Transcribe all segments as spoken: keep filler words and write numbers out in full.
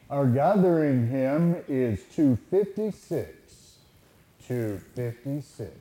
Our gathering hymn is two fifty-six. two fifty-six.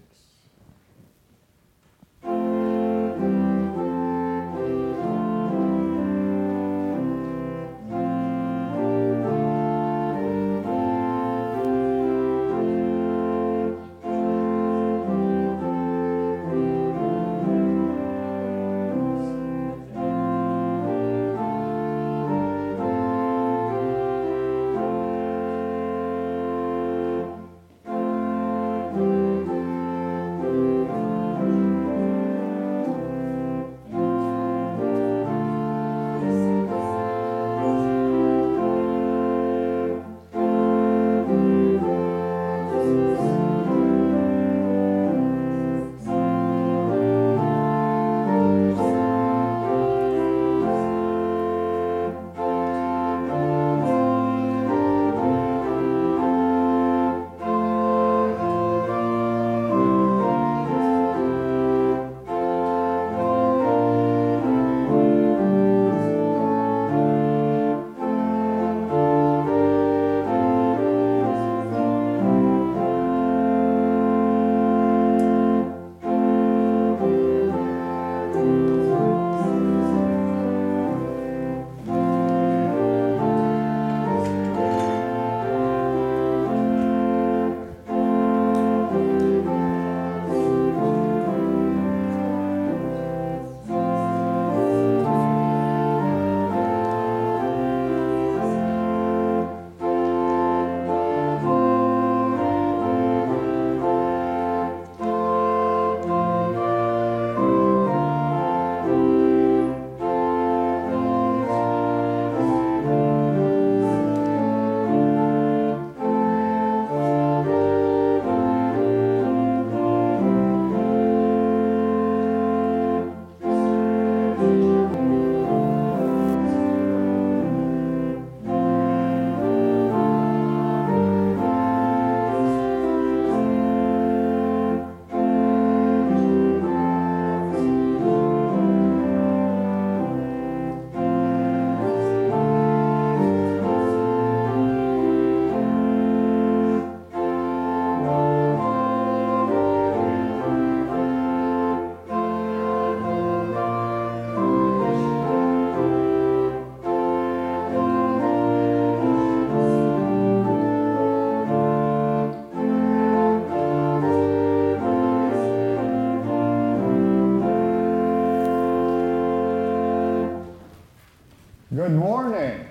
Good morning.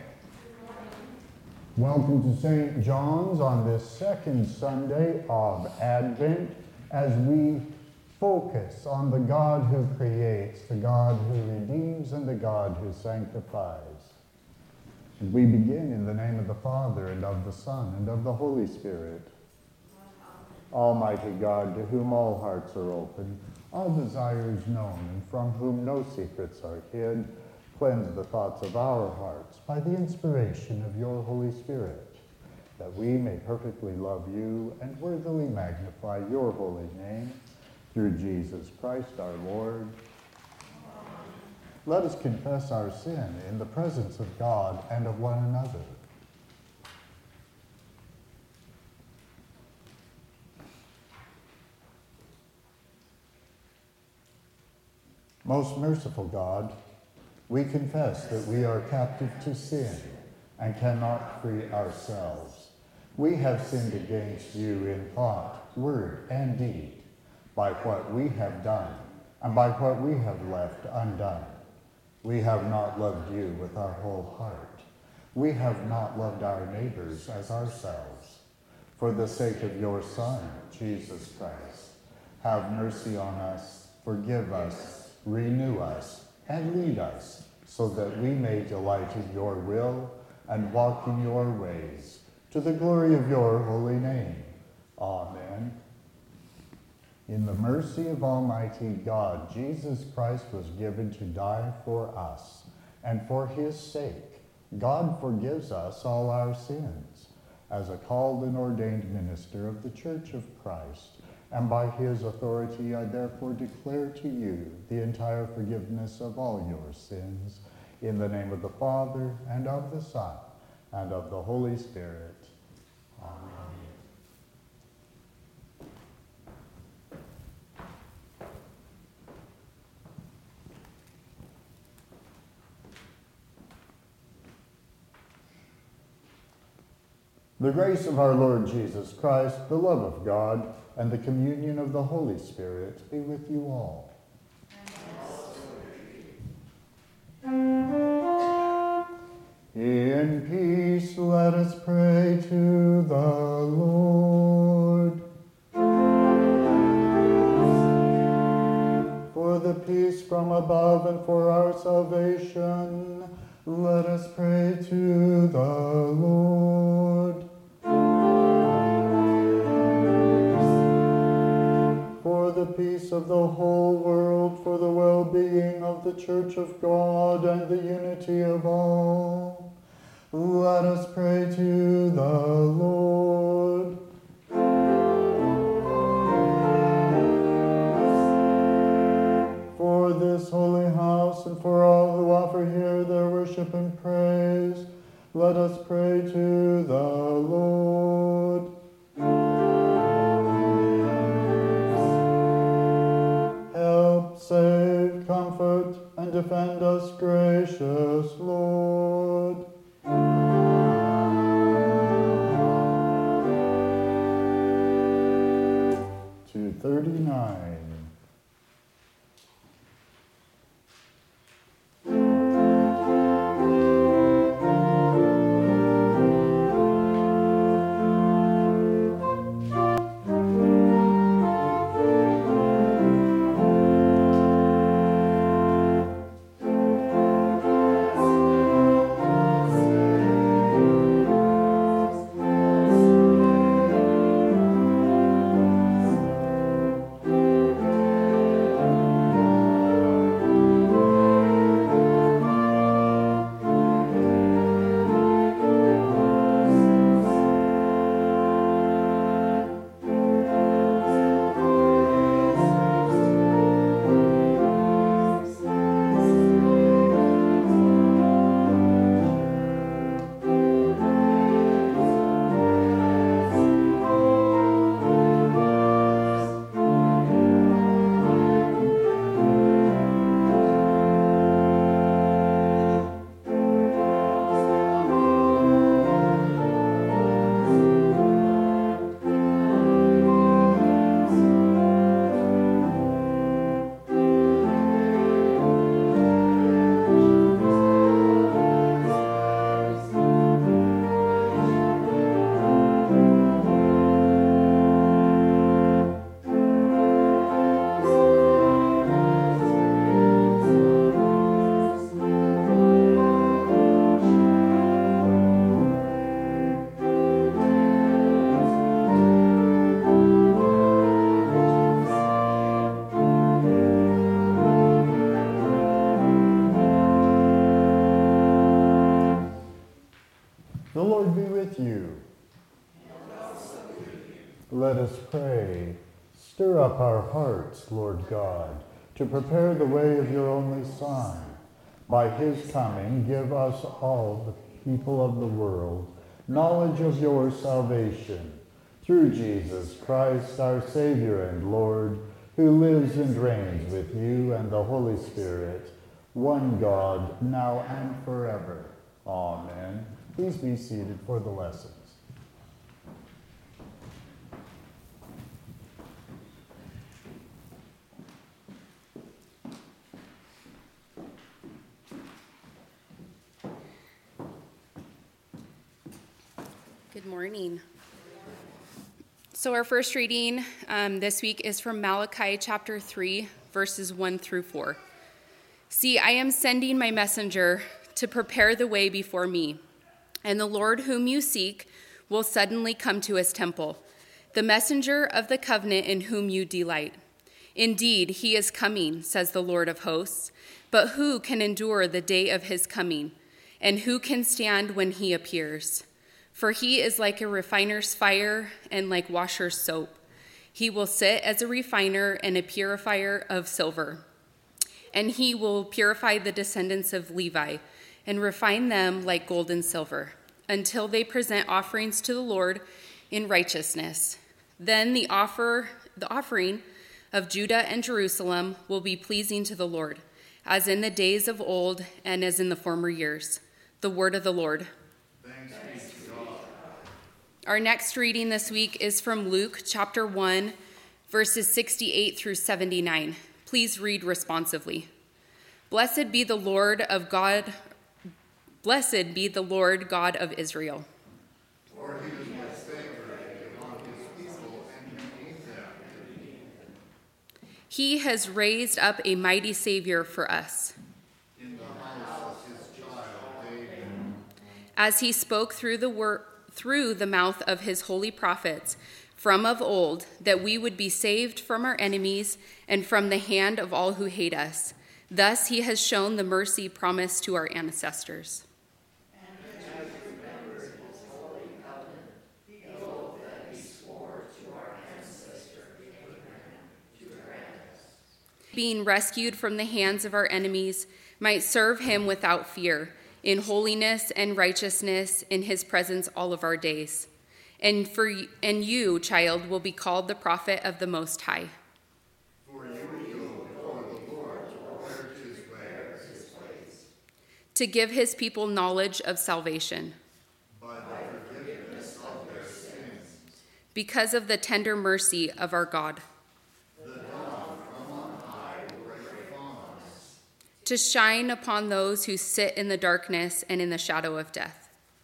Welcome to Saint John's on this second Sunday of Advent as we focus on the God who creates, the God who redeems, and the God who sanctifies. And we begin in the name of the Father, and of the Son, and of the Holy Spirit. Almighty God, to whom all hearts are open, all desires known, and from whom no secrets are hid, cleanse the thoughts of our hearts by the inspiration of your Holy Spirit, that we may perfectly love you and worthily magnify your holy name, through Jesus Christ our Lord. Let us confess our sin in the presence of God and of one another. Most merciful God, we confess that we are captive to sin and cannot free ourselves. We have sinned against you in thought, word, and deed, by what we have done and by what we have left undone. We have not loved you with our whole heart. We have not loved our neighbors as ourselves. For the sake of your Son, Jesus Christ, have mercy on us, forgive us, renew us, and lead us, so that we may delight in your will and walk in your ways, to the glory of your holy name. Amen. In the mercy of Almighty God, Jesus Christ was given to die for us, and for his sake, God forgives us all our sins. As a called and ordained minister of the Church of Christ, and by his authority I therefore declare to you the entire forgiveness of all your sins, in the name of the Father, and of the Son, and of the Holy Spirit. Amen. The grace of our Lord Jesus Christ, the love of God, and the communion of the Holy Spirit be with you all. In peace, let us pray to the Lord. For the peace from above and for our salvation, let us pray to the Lord. For the peace of the whole world, for the well-being of the Church of God and the unity of all, let us pray to the Lord. For this holy house and for all who offer here their worship and praise, let us pray to the Lord. Help, save, comfort, and defend us, gracious Lord. two thirty-nine. The Lord be with you. And also with you. Let us pray. Stir up our hearts, Lord God, to prepare the way of your only Son. By his coming, give us all, the people of the world, knowledge of your salvation. Through Jesus Christ, our Savior and Lord, who lives and reigns with you and the Holy Spirit, one God, now and forever. Amen. Please be seated for the lessons. Good morning. So our first reading um, this week is from Malachi chapter three, verses one through four. See, I am sending my messenger to prepare the way before me, and the Lord whom you seek will suddenly come to his temple, the messenger of the covenant in whom you delight. Indeed, he is coming, says the Lord of hosts, but who can endure the day of his coming, and who can stand when he appears? For he is like a refiner's fire and like washer's soap. He will sit as a refiner and a purifier of silver. And he will purify the descendants of Levi and refine them like gold and silver. until they present offerings to the Lord in righteousness. Then the offer, the offering of Judah and Jerusalem will be pleasing to the Lord, as in the days of old and as in the former years. The word of the Lord. Thanks be to God. Our next reading this week is from Luke chapter one, verses sixty-eight through seventy-nine. Please read responsively. Blessed be the Lord of God, blessed be the Lord God of Israel. For he was favorable among his people and redeemed them. He has raised up a mighty Savior for us. In the house of his child David. As he spoke through the wor- through the mouth of his holy prophets from of old, that we would be saved from our enemies and from the hand of all who hate us. Thus he has shown the mercy promised to our ancestors. Being rescued from the hands of our enemies, might serve him without fear, in holiness and righteousness in his presence all of our days. And for and you, child, will be called the prophet of the Most High. For you will go before the Lord to prepare his ways, To give his people knowledge of salvation. by the forgiveness of their sins. Because of the tender mercy of our God. To shine upon those who sit in the darkness and in the shadow of death.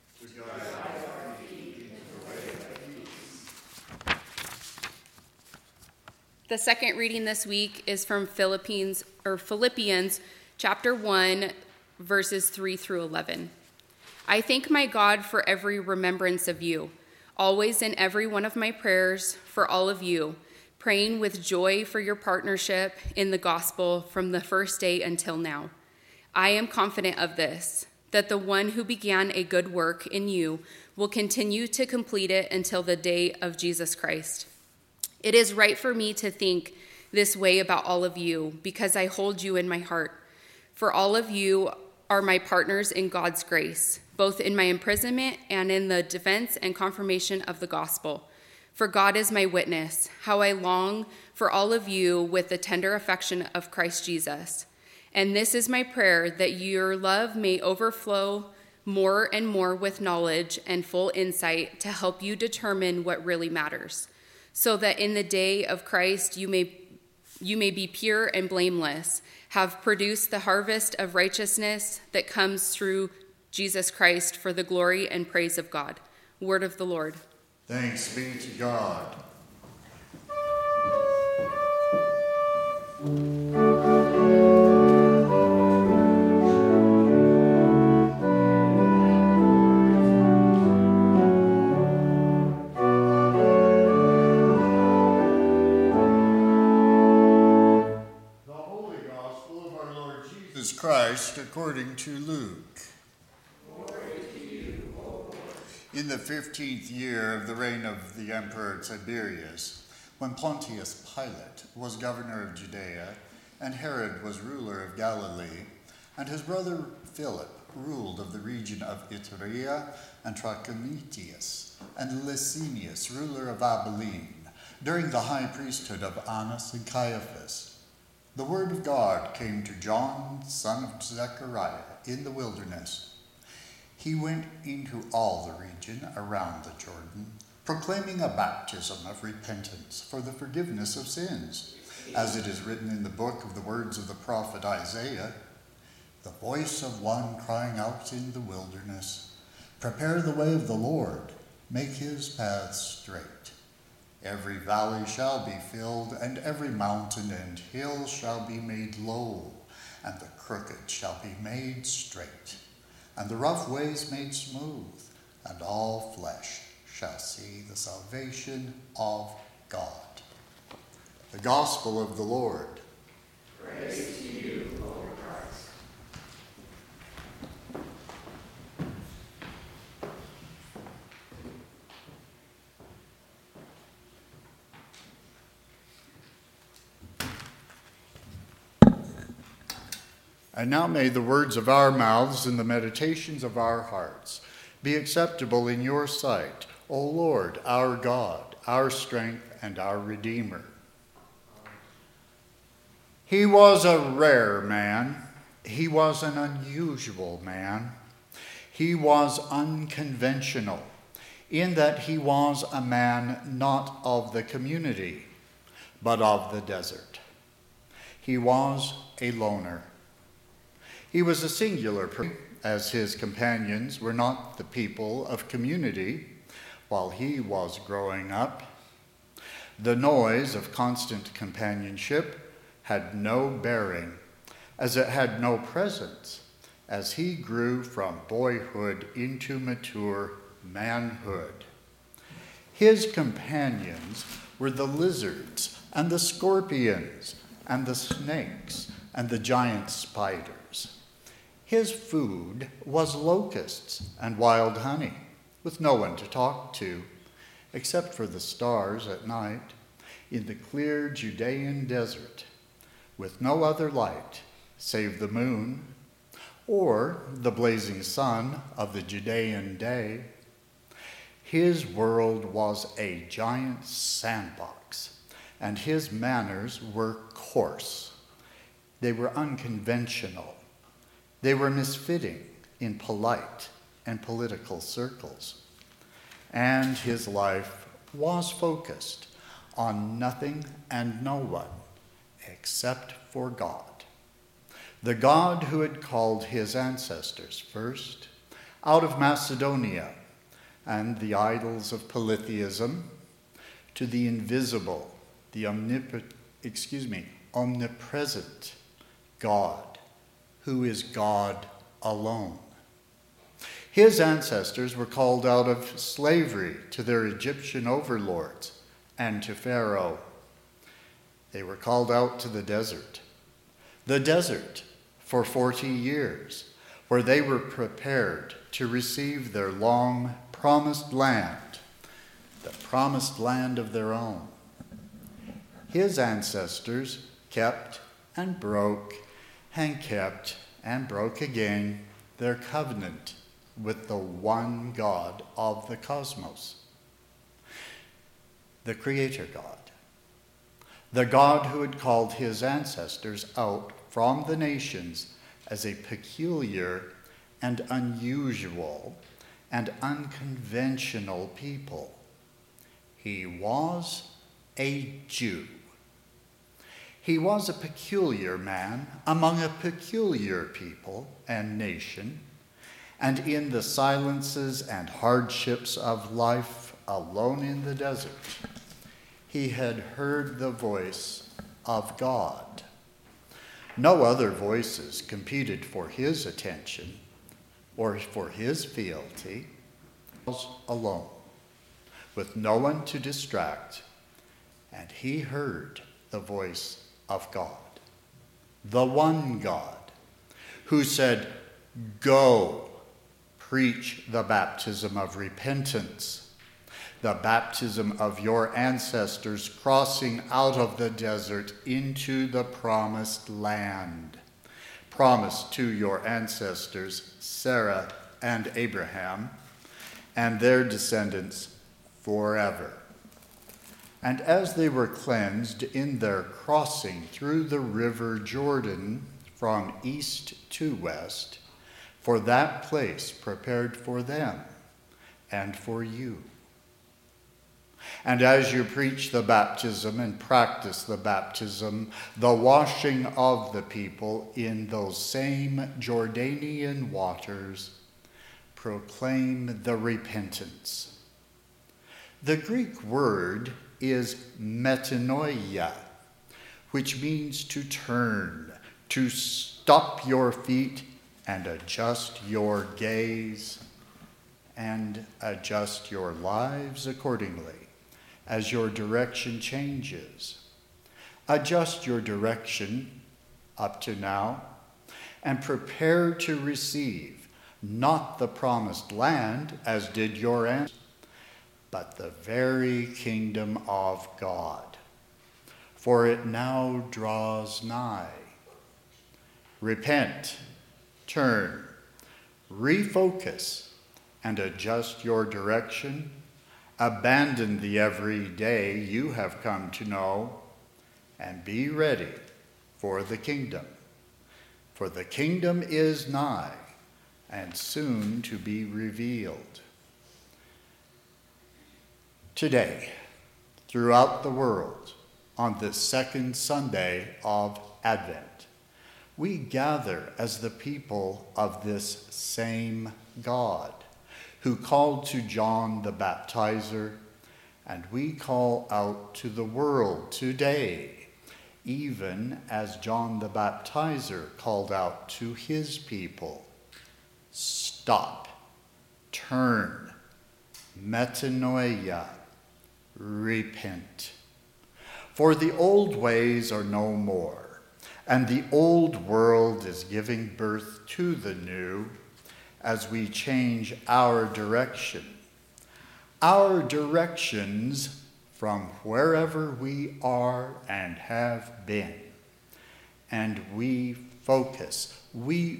The second reading this week is from Philippians or Philippians chapter one, verses three through eleven. I thank my God for every remembrance of you, always in every one of my prayers for all of you, praying with joy for your partnership in the gospel from the first day until now. I am confident of this, that the one who began a good work in you will continue to complete it until the day of Jesus Christ. It is right for me to think this way about all of you, because I hold you in my heart. For all of you are my partners in God's grace, both in my imprisonment and in the defense and confirmation of the gospel. For God is my witness, how I long for all of you with the tender affection of Christ Jesus. And this is my prayer, that your love may overflow more and more with knowledge and full insight to help you determine what really matters, so that in the day of Christ you may you may be pure and blameless, have produced the harvest of righteousness that comes through Jesus Christ for the glory and praise of God. Word of the Lord. Thanks be to God. Christ according to Luke. Glory to you, O Lord. In the fifteenth year of the reign of the Emperor Tiberius, when Pontius Pilate was governor of Judea, and Herod was ruler of Galilee, and his brother Philip ruled of the region of Iturea and Trachonitis, and Licinius, ruler of Abilene, during the high priesthood of Annas and Caiaphas, the word of God came to John, son of Zechariah, in the wilderness. He went into all the region around the Jordan, proclaiming a baptism of repentance for the forgiveness of sins, as it is written in the book of the words of the prophet Isaiah, the voice of one crying out in the wilderness, prepare the way of the Lord, make his paths straight. Every valley shall be filled, and every mountain and hill shall be made low, and the crooked shall be made straight, and the rough ways made smooth, and all flesh shall see the salvation of God. The Gospel of the Lord. Praise to you, Lord Christ. And now may the words of our mouths and the meditations of our hearts be acceptable in your sight, O Lord, our God, our strength and our Redeemer. He was a rare man. He was an unusual man. He was unconventional in that he was a man not of the community, but of the desert. He was a loner. He was a singular person, as his companions were not the people of community while he was growing up. The noise of constant companionship had no bearing, as it had no presence, as he grew from boyhood into mature manhood. His companions were the lizards and the scorpions and the snakes and the giant spiders. His food was locusts and wild honey, with no one to talk to, except for the stars at night in the clear Judean desert, with no other light save the moon or the blazing sun of the Judean day. His world was a giant sandbox, and his manners were coarse. They were unconventional. They were misfitting in polite and political circles. And his life was focused on nothing and no one except for God. The God who had called his ancestors first out of Macedonia and the idols of polytheism to the invisible, the omnip- excuse me, omnipresent God, who is God alone. His ancestors were called out of slavery to their Egyptian overlords and to Pharaoh. They were called out to the desert. The desert for forty years, where they were prepared to receive their long promised land, the promised land of their own. His ancestors kept and broke and kept and broke again their covenant with the one God of the cosmos, the Creator God, the God who had called his ancestors out from the nations as a peculiar and unusual and unconventional people. He was a Jew. He was a peculiar man among a peculiar people and nation, and in the silences and hardships of life alone in the desert, he had heard the voice of God. No other voices competed for his attention or for his fealty. He was alone, with no one to distract, and he heard the voice of God, the one God, who said, "Go, preach the baptism of repentance, the baptism of your ancestors crossing out of the desert into the promised land, promised to your ancestors Sarah and Abraham and their descendants forever." And as they were cleansed in their crossing through the river Jordan from east to west, for that place prepared for them and for you. And as you preach the baptism and practice the baptism, the washing of the people in those same Jordanian waters, proclaim the repentance. The Greek word is metanoia, which means to turn, to stop your feet and adjust your gaze and adjust your lives accordingly as your direction changes. Adjust your direction up to now and prepare to receive not the promised land as did your ancestors, but the very kingdom of God, for it now draws nigh. Repent, turn, refocus, and adjust your direction. Abandon the everyday you have come to know, and be ready for the kingdom. For the kingdom is nigh, and soon to be revealed. Today, throughout the world, on this second Sunday of Advent, we gather as the people of this same God who called to John the Baptizer, and we call out to the world today, even as John the Baptizer called out to his people. Stop, turn, metanoia, repent. For the old ways are no more, and the old world is giving birth to the new as we change our direction. Our directions from wherever we are and have been. And we focus, we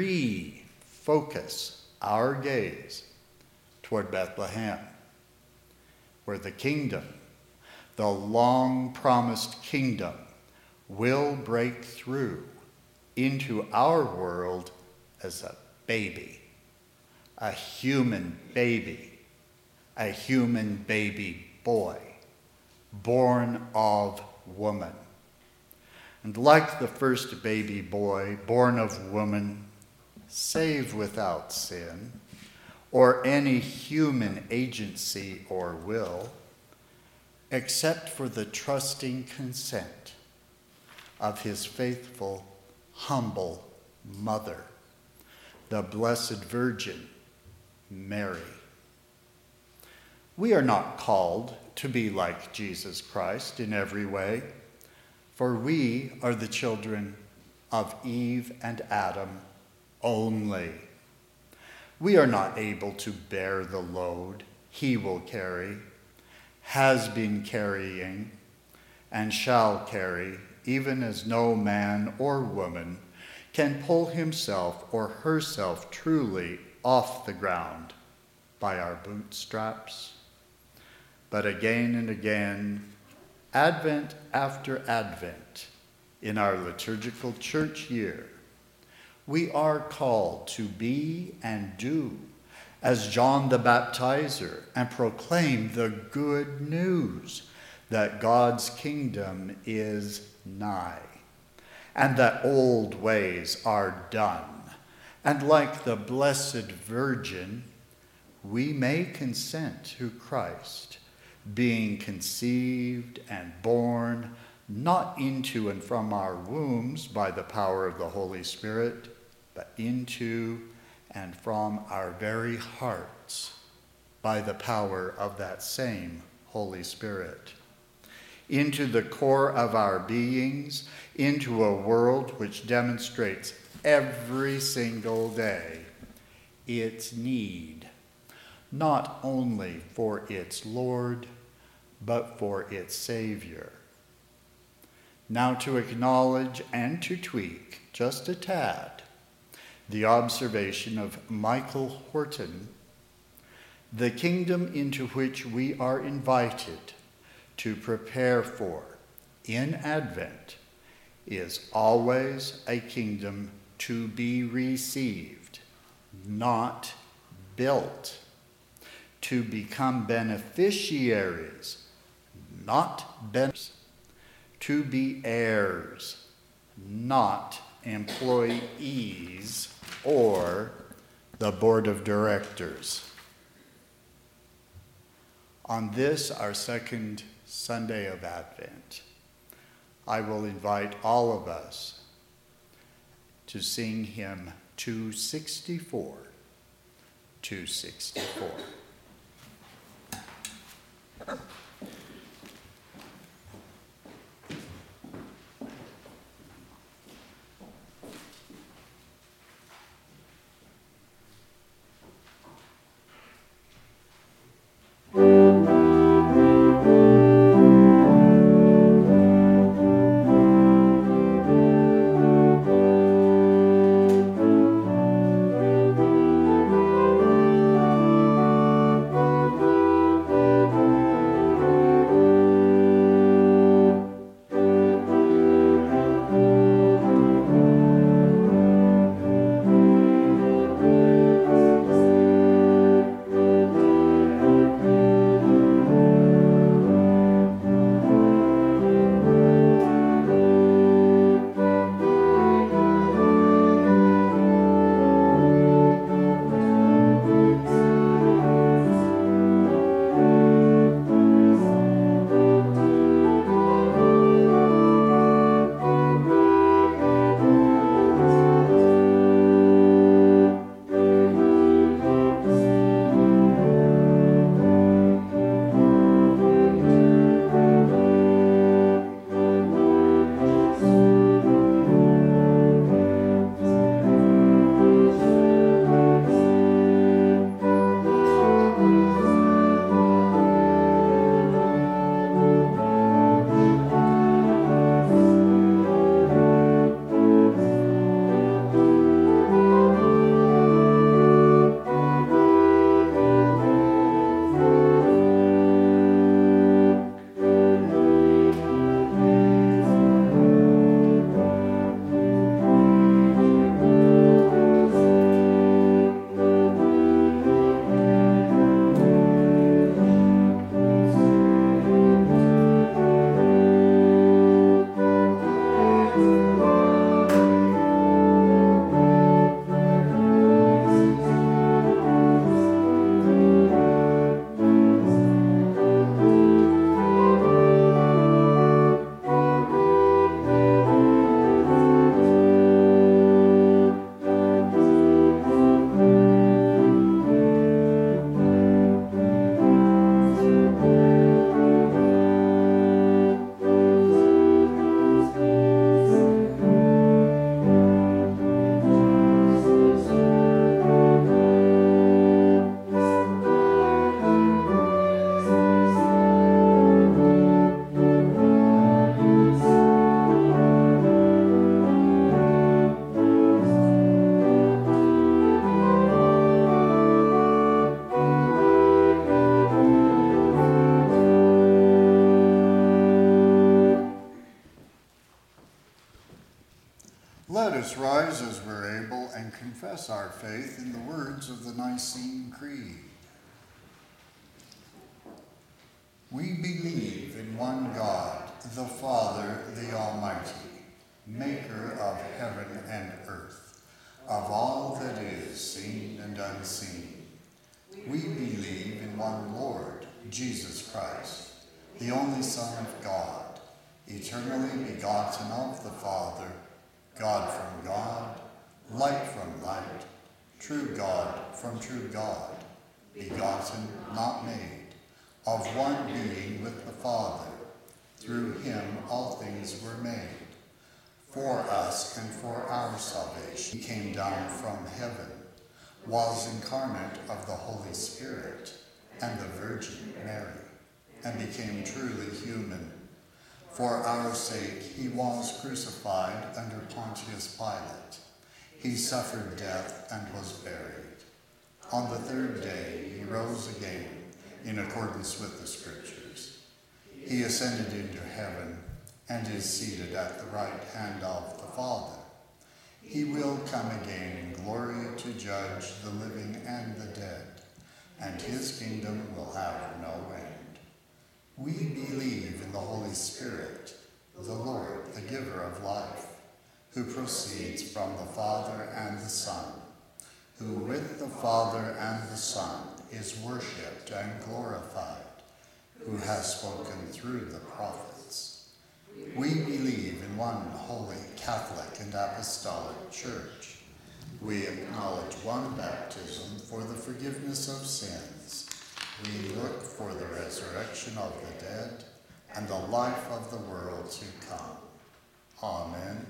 refocus our gaze toward Bethlehem, where the kingdom, the long-promised kingdom, will break through into our world as a baby, a human baby, a human baby boy, born of woman. And like the first baby boy, born of woman, saved without sin, or any human agency or will, except for the trusting consent of his faithful, humble mother, the Blessed Virgin Mary. We are not called to be like Jesus Christ in every way, for we are the children of Eve and Adam only. We are not able to bear the load he will carry, has been carrying, and shall carry, even as no man or woman can pull himself or herself truly off the ground by our bootstraps. But again and again, Advent after Advent, in our liturgical church year, we are called to be and do as John the Baptizer and proclaim the good news that God's kingdom is nigh, and that old ways are done. And like the Blessed Virgin, we may consent to Christ, being conceived and born, not into and from our wombs by the power of the Holy Spirit, but into and from our very hearts by the power of that same Holy Spirit. Into the core of our beings, into a world which demonstrates every single day its need, not only for its Lord, but for its Savior. Now to acknowledge and to tweak just a tad the observation of Michael Horton, the kingdom into which we are invited to prepare for in Advent is always a kingdom to be received, not built, to become beneficiaries, not benefits, to be heirs, not employees or the board of directors. On this, our second Sunday of Advent, I will invite all of us to sing hymn two sixty-four. two sixty-four. Thank you. us rise as we're able and confess our faith in the words of the Nicene Creed. We believe in one God, the Father, the Almighty, maker of heaven and earth, of all that is seen and unseen. We believe in one Lord, Jesus Christ, the only Son of God, eternally begotten of the Father, God from God, light from light, true God from true God, begotten, not made, of one being with the Father. Through him all things were made. For us and for our salvation, he came down from heaven, was incarnate of the Holy Spirit and the Virgin Mary, and became truly human. For our sake he was crucified under Pontius Pilate. He suffered death and was buried. On the third day he rose again, in accordance with the Scriptures. He ascended into heaven and is seated at the right hand of the Father. He will come again in glory to judge the living and the dead, and his kingdom will have no end. We believe in the Holy Spirit, the Lord, the giver of life, who proceeds from the Father and the Son, who with the Father and the Son is worshipped and glorified, who has spoken through the prophets. We believe in one holy, Catholic, and Apostolic Church. We acknowledge one baptism for the forgiveness of sins. We look for the resurrection of the dead and the life of the world to come. Amen.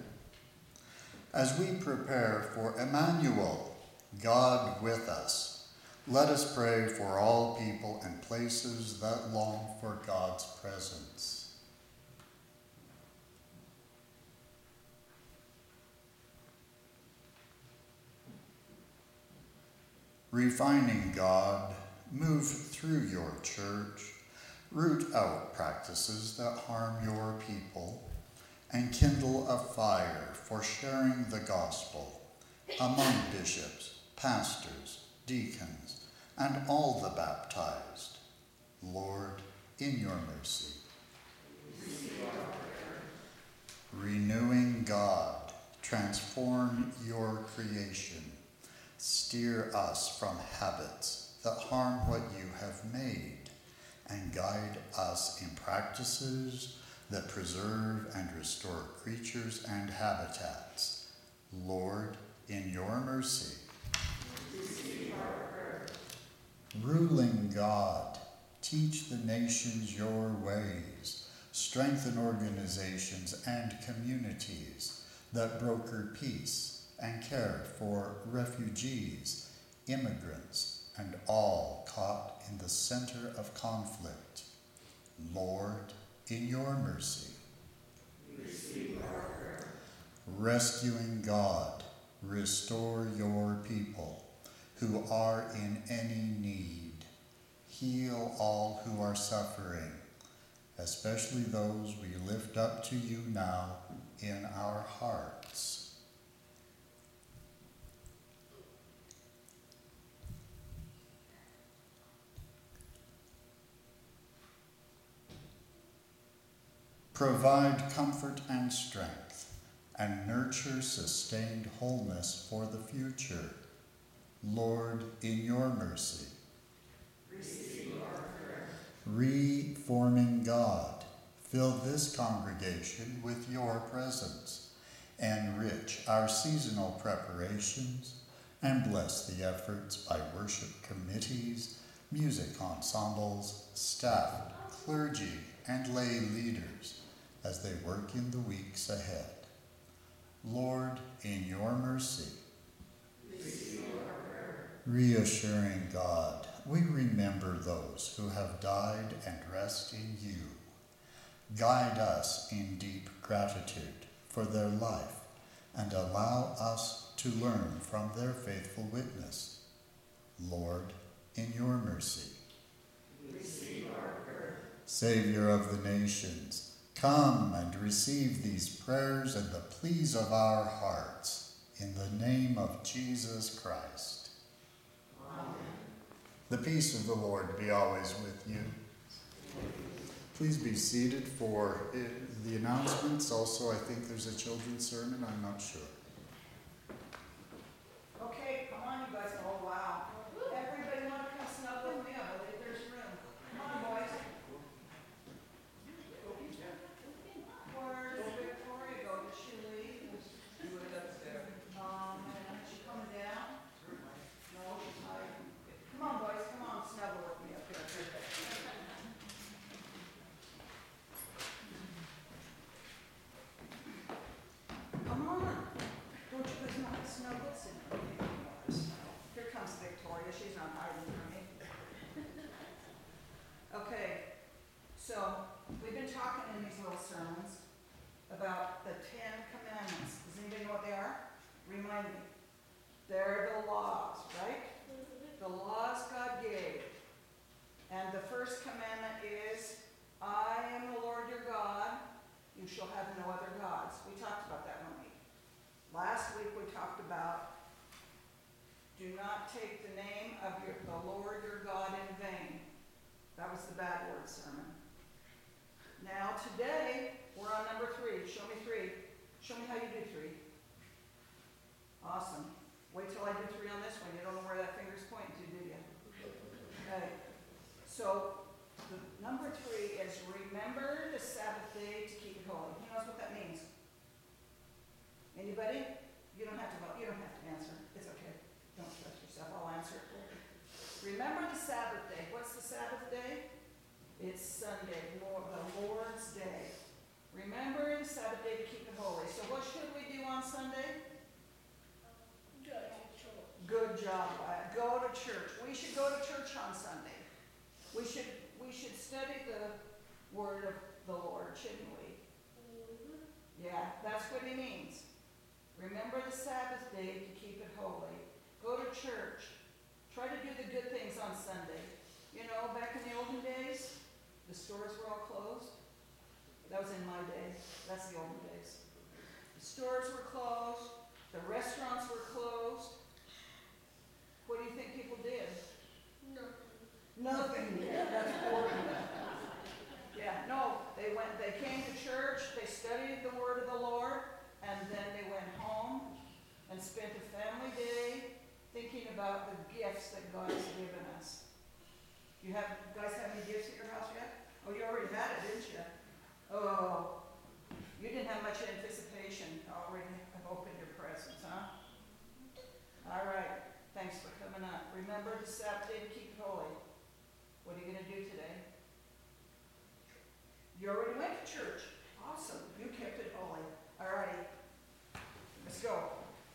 As we prepare for Emmanuel, God with us, let us pray for all people and places that long for God's presence. Refining God, move through your church, root out practices that harm your people, and kindle a fire for sharing the gospel among bishops, pastors, deacons, and all the baptized. Lord, in your mercy. Renewing God, transform your creation. Steer us from habits that harm what you have made, and guide us in practices that preserve and restore creatures and habitats. Lord, in your mercy. Ruling God, teach the nations your ways, strengthen organizations and communities that broker peace and care for refugees, immigrants, and all caught in the center of conflict. Lord, in your mercy. Receive our prayer. Rescuing God, restore your people who are in any need. Heal all who are suffering, especially those we lift up to you now in our hearts. Provide comfort and strength, and nurture sustained wholeness for the future. Lord, in your mercy. Receive our prayer. Reforming God, fill this congregation with your presence. Enrich our seasonal preparations, and bless the efforts by worship committees, music ensembles, staff, clergy, and lay leaders as they work in the weeks ahead. Lord, in your mercy. Receive our prayer. Reassuring God, we remember those who have died and rest in you. Guide us in deep gratitude for their life and allow us to learn from their faithful witness. Lord, in your mercy. Receive our prayer. Savior of the nations, come and receive these prayers and the pleas of our hearts. In the name of Jesus Christ. Amen. The peace of the Lord be always with you. Please be seated for the announcements. Also, I think there's a children's sermon. I'm not sure. Okay, come on, you guys. Oh, wow. Everybody want to come snuggle with me? I believe there's room. Come on, boys. Where's Victoria go? Did she leave? She went upstairs. Um, and is she coming down? No, she's hiding. Come on, boys. Come on, snuggle with me up here. Come on. Don't you guys know how to snuggle? Sit down. You know how to snuggle. Here comes Victoria. She's not hiding from me. Okay, so we've been talking in these little sermons about the Ten Commandments. Does anybody know what they are? Remind me. They're the laws, right? The laws God gave. And the first commandment is, I am the Lord your God. You shall have no other gods. We talked about that one week. Last week we talked about, do not take the name of your, the Lord your God in vain. That was the bad word sermon. Now today, we're on number three. Show me three. Show me how you do three. Awesome. Wait till I do three on this one. You don't know where that finger's pointing to, do you? Okay. So, the number three is remember the Sabbath day to keep it holy. Who knows what that means? Anybody? You don't have to vote. You don't have to answer. It's okay. Don't stress yourself. I'll answer it for you. Remember the Sabbath day. What's the Sabbath day? It's Sunday, Lord, the Lord's day. Remember the Sabbath day to keep it holy. So what should we do on Sunday? Good job. Wyatt. Go to church. We should go to church on Sunday. We should we should study the word of the Lord, shouldn't we? Yeah, that's what he means. Remember the Sabbath day to keep it holy. Go to church. Try to do the good things on Sunday. You know, back in the olden days, the stores were all closed. That was in my day. That's the olden days. The stores were closed. The restaurants were closed. What do you think people did? Nothing. Nothing. Yeah, that's boring. Yeah, no, they went, they came to church, they studied the word of the Lord, and then they went home and spent a family day thinking about the gifts that God has given us. Do you have, guys have any gifts at your house yet? Oh, you already had it, didn't you? Oh, you didn't have much anticipation. Already have opened your presents, huh? All right. Thanks for coming up. Remember the Sabbath day to keep it holy. What are you going to do today? You already went to church. Awesome. You kept it holy. All righty. Let's go.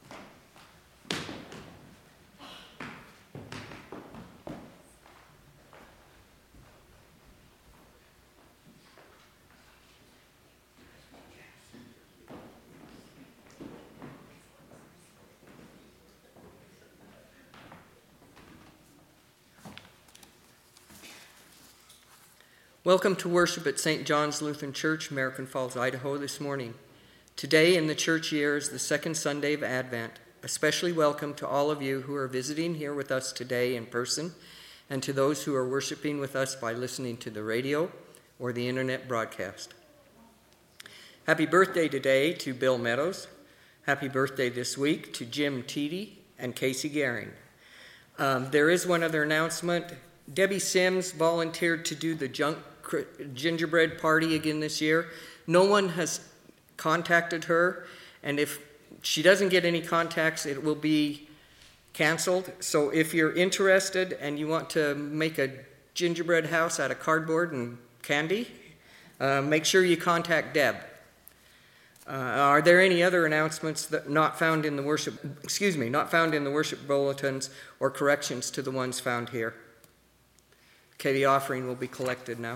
Welcome to worship at Saint John's Lutheran Church, American Falls, Idaho this morning. Today in the church year is the second Sunday of Advent. Especially welcome to all of you who are visiting here with us today in person, and to those who are worshiping with us by listening to the radio or the internet broadcast. Happy birthday today to Bill Meadows. Happy birthday this week to Jim Teedy and Casey Gehring. Um, there is one other announcement. Debbie Sims volunteered to do the junk gingerbread party again this year. No one has contacted her, and if she doesn't get any contacts, it will be canceled. So if you're interested and you want to make a gingerbread house out of cardboard and candy, uh, make sure you contact Deb. Uh, are there any other announcements that not found in the worship, excuse me, not found in the worship bulletins or corrections to the ones found here? Okay, the offering will be collected now.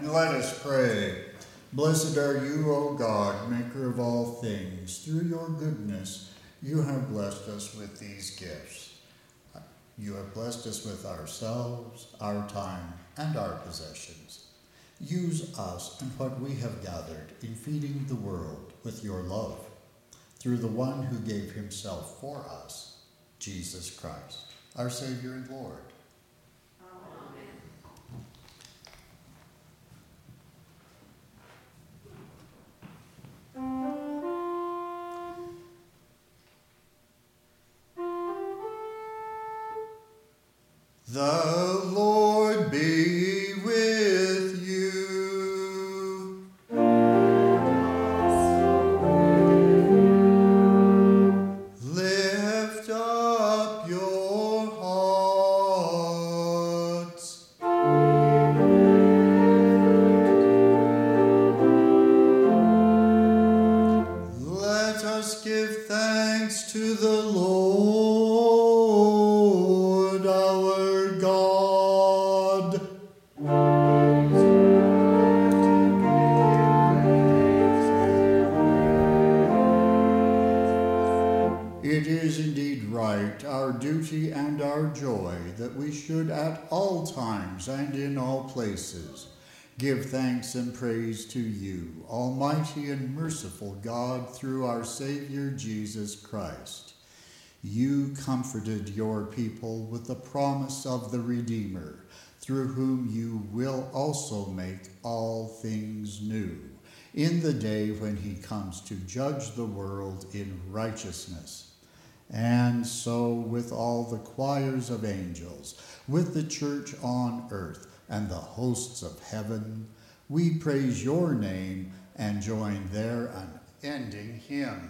And let us pray. Blessed are you, O God, maker of all things. Through your goodness, you have blessed us with these gifts. You have blessed us with ourselves, our time, and our possessions. Use us and what we have gathered in feeding the world with your love, through the one who gave himself for us, Jesus Christ, our Savior and Lord. The Lord be with you. Lift up your hearts. Let us give thanks to the Lord our God. It is indeed right, our duty and our joy, that we should at all times and in all places give thanks and praise to you, Almighty and merciful God, through our Savior Jesus Christ. You comforted your people with the promise of the Redeemer, through whom you will also make all things new, in the day when he comes to judge the world in righteousness. And so with all the choirs of angels, with the church on earth, and the hosts of heaven, we praise your name and join their unending hymn.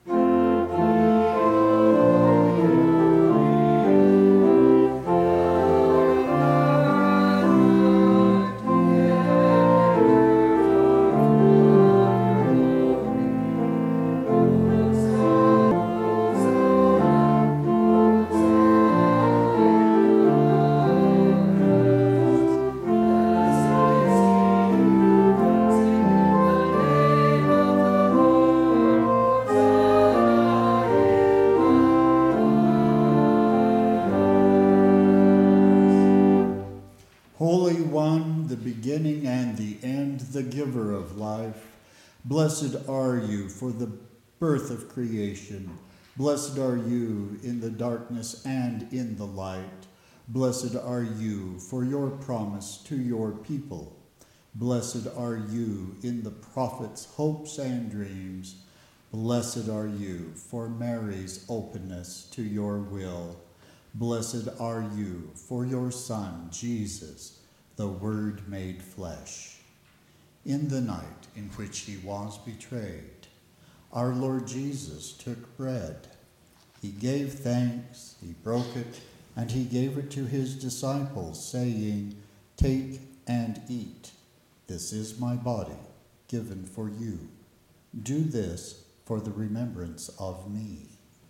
Holy One, the beginning and the end, the giver of life, blessed are you for the birth of creation. Blessed are you in the darkness and in the light. Blessed are you for your promise to your people. Blessed are you in the prophets' hopes and dreams. Blessed are you for Mary's openness to your will. Blessed are you for your Son, Jesus, the Word made flesh. In the night in which he was betrayed, our Lord Jesus took bread. He gave thanks, he broke it, and he gave it to his disciples, saying, "Take and eat. This is my body, given for you. Do this for the remembrance of me."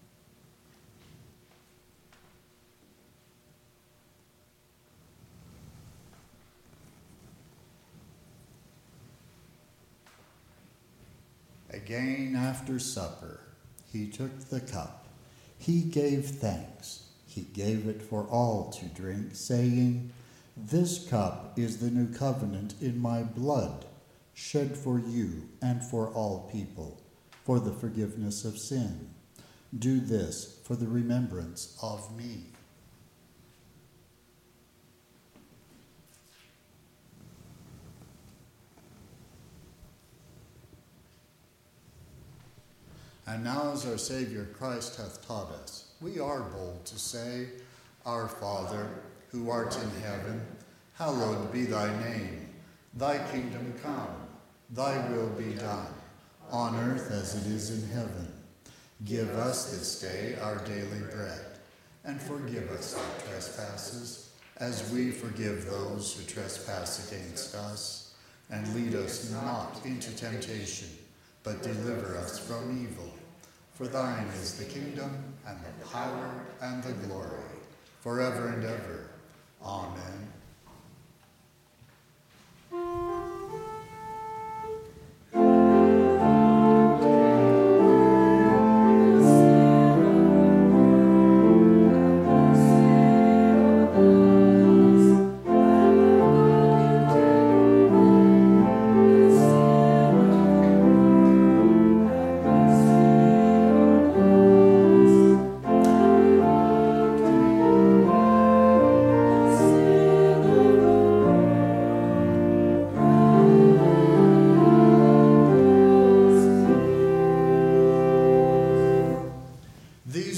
Again after supper, he took the cup. He gave thanks. He gave it for all to drink, saying, "This cup is the new covenant in my blood, shed for you and for all people, for the forgiveness of sin. Do this for the remembrance of me." And now, as our Savior Christ hath taught us, we are bold to say, "Our Father, who art in heaven, hallowed be thy name. Thy kingdom come, thy will be done, on earth as it is in heaven. Give us this day our daily bread, and forgive us our trespasses, as we forgive those who trespass against us. And lead us not into temptation, but deliver us from evil. For thine is the kingdom, and the power, and the glory, forever and ever. Amen.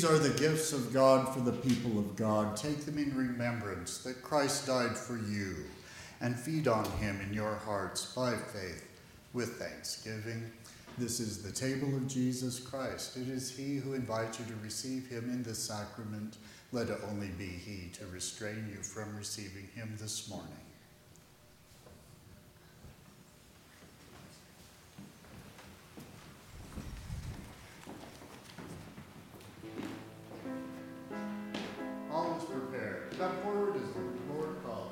These are the gifts of God for the people of God. Take them in remembrance that Christ died for you, and feed on him in your hearts by faith with thanksgiving. This is the table of Jesus Christ. It is he who invites you to receive him in this sacrament. Let it only be he to restrain you from receiving him this morning. All is prepared. Come forward as the Lord calls.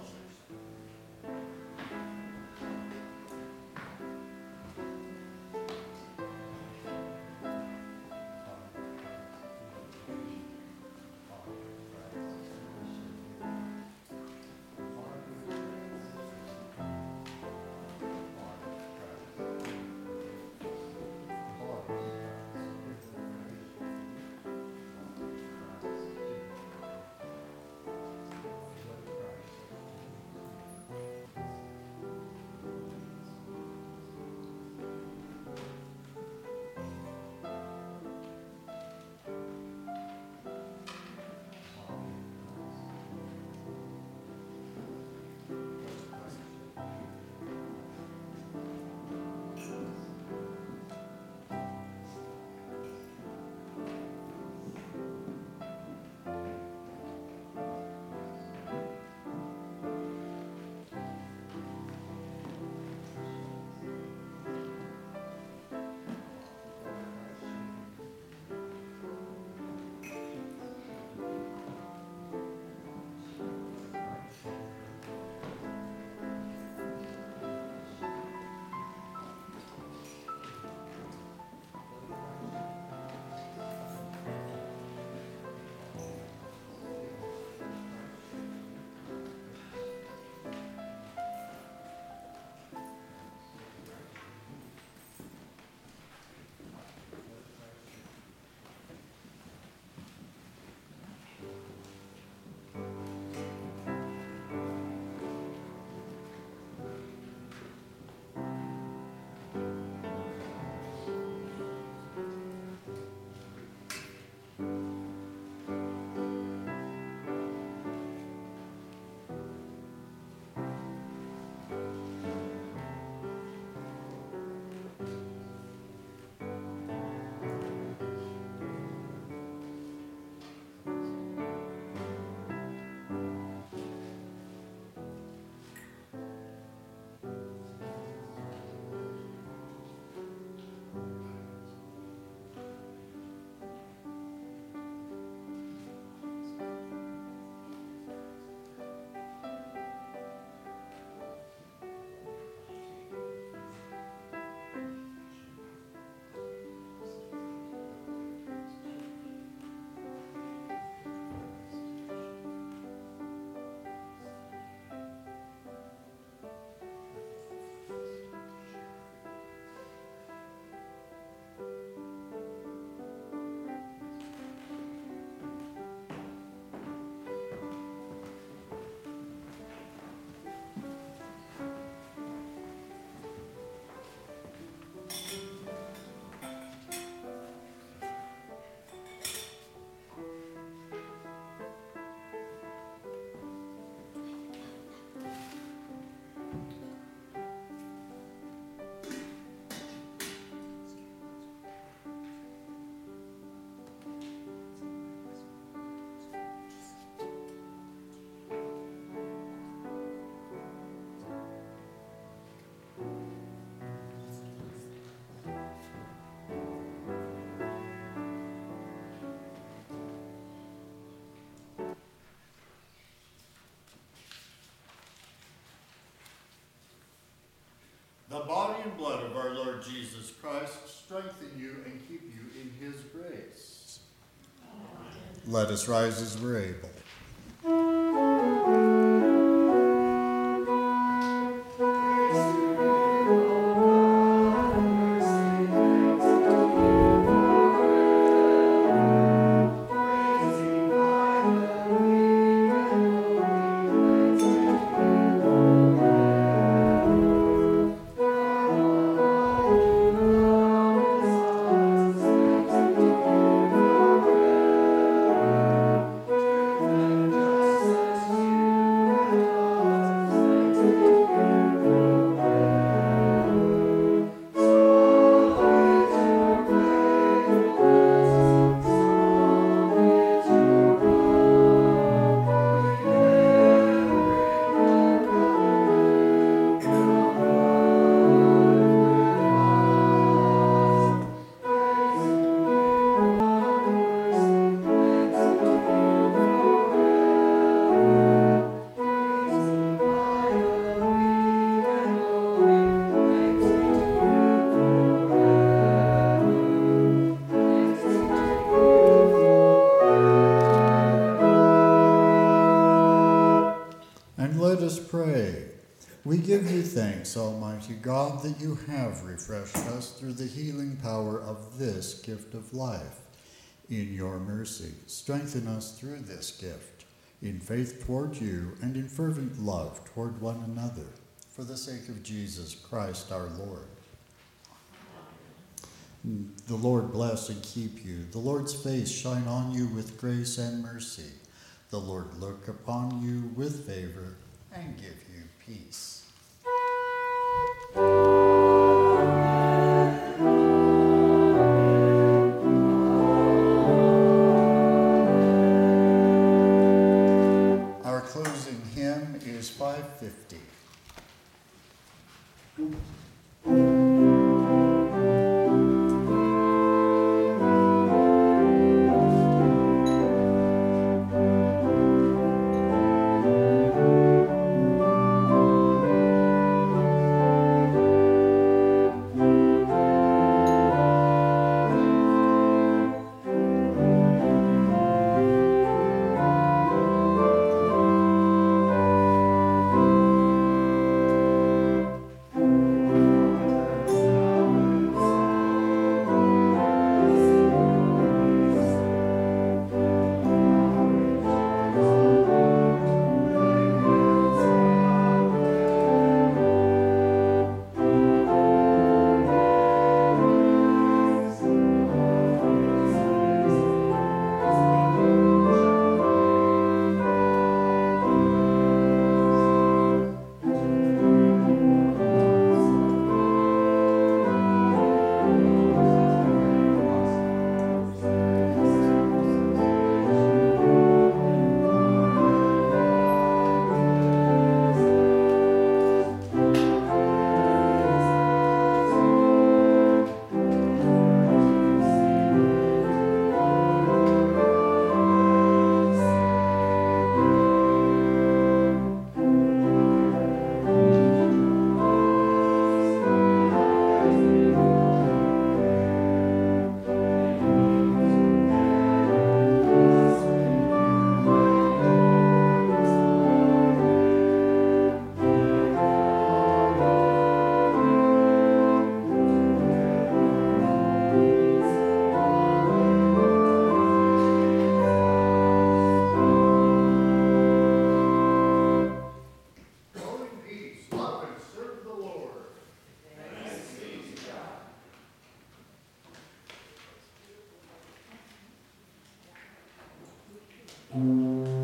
The body and blood of our Lord Jesus Christ strengthen you and keep you in his grace. Amen. Let us rise as we're able. give you thanks, Almighty God, that you have refreshed us through the healing power of this gift of life. In your mercy, strengthen us through this gift, in faith toward you and in fervent love toward one another, for the sake of Jesus Christ our Lord. The Lord bless and keep you. The Lord's face shine on you with grace and mercy. The Lord look upon you with favor and give you peace. Our closing hymn is five fifty. Mm-hmm.